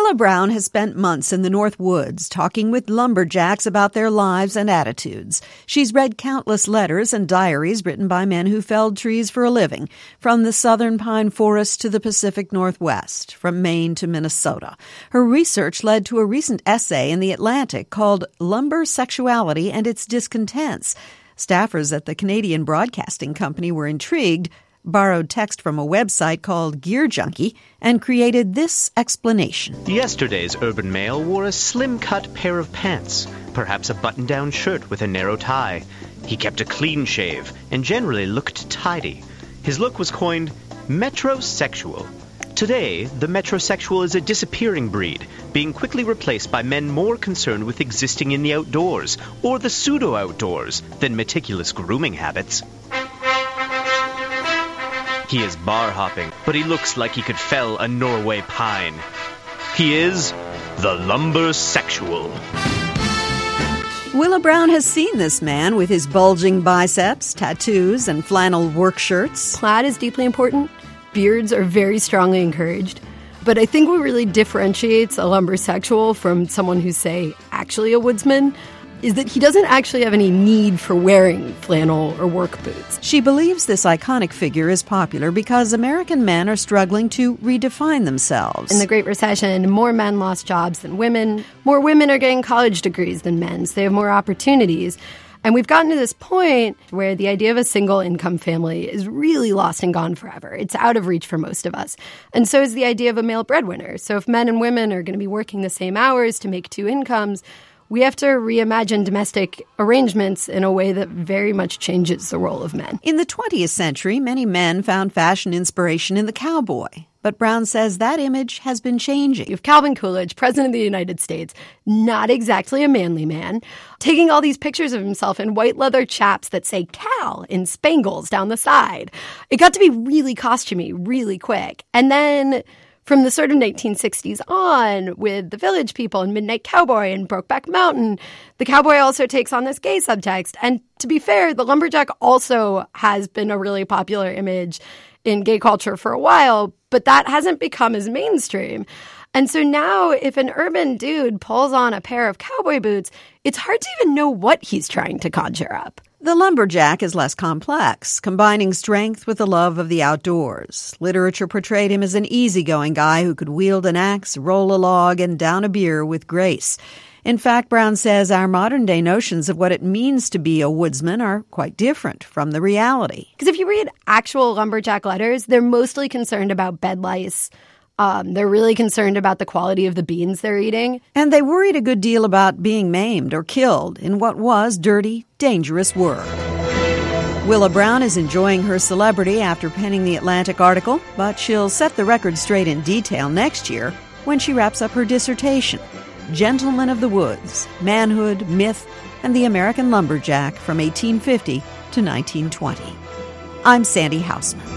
Willa Brown has spent months in the North Woods talking with lumberjacks about their lives and attitudes. She's read countless letters and diaries written by men who felled trees for a living, from the southern pine forest to the Pacific Northwest, from Maine to Minnesota. Her research led to a recent essay in The Atlantic called Lumber Sexuality and Its Discontents. Staffers at the Canadian Broadcasting Company were intrigued, borrowed text from a website called Gear Junkie, and created this explanation. Yesterday's urban male wore a slim-cut pair of pants, perhaps a button-down shirt with a narrow tie. He kept a clean shave and generally looked tidy. His look was coined metrosexual. Today, the metrosexual is a disappearing breed, being quickly replaced by men more concerned with existing in the outdoors, or the pseudo-outdoors, than meticulous grooming habits. He is bar-hopping, but he looks like he could fell a Norway pine. He is the lumbersexual. Willa Brown has seen this man with his bulging biceps, tattoos, and flannel work shirts. Plaid is deeply important. Beards are very strongly encouraged. But I think what really differentiates a lumbersexual from someone who's, say, actually a woodsman is that he doesn't actually have any need for wearing flannel or work boots. She believes this iconic figure is popular because American men are struggling to redefine themselves. In the Great Recession, more men lost jobs than women. More women are getting college degrees than men, so they have more opportunities. And we've gotten to this point where the idea of a single income family is really lost and gone forever. It's out of reach for most of us. And so is the idea of a male breadwinner. So if men and women are going to be working the same hours to make two incomes, we have to reimagine domestic arrangements in a way that very much changes the role of men. In the 20th century, many men found fashion inspiration in the cowboy. But Brown says that image has been changing. You have Calvin Coolidge, President of the United States, not exactly a manly man, taking all these pictures of himself in white leather chaps that say Cal in spangles down the side. It got to be really costumey really quick. And then from the sort of 1960s on, with the Village People and Midnight Cowboy and Brokeback Mountain, the cowboy also takes on this gay subtext. And to be fair, the lumberjack also has been a really popular image in gay culture for a while, but that hasn't become as mainstream. And so now if an urban dude pulls on a pair of cowboy boots, it's hard to even know what he's trying to conjure up. The lumberjack is less complex, combining strength with the love of the outdoors. Literature portrayed him as an easygoing guy who could wield an axe, roll a log, and down a beer with grace. In fact, Brown says our modern-day notions of what it means to be a woodsman are quite different from the reality. Because if you read actual lumberjack letters, they're mostly concerned about bed lice. They're really concerned about the quality of the beans they're eating. And they worried a good deal about being maimed or killed in what was dirty, dangerous work. Willa Brown is enjoying her celebrity after penning the Atlantic article, but she'll set the record straight in detail next year when she wraps up her dissertation, Gentlemen of the Woods, Manhood, Myth, and the American Lumberjack from 1850 to 1920. I'm Sandy Hausman.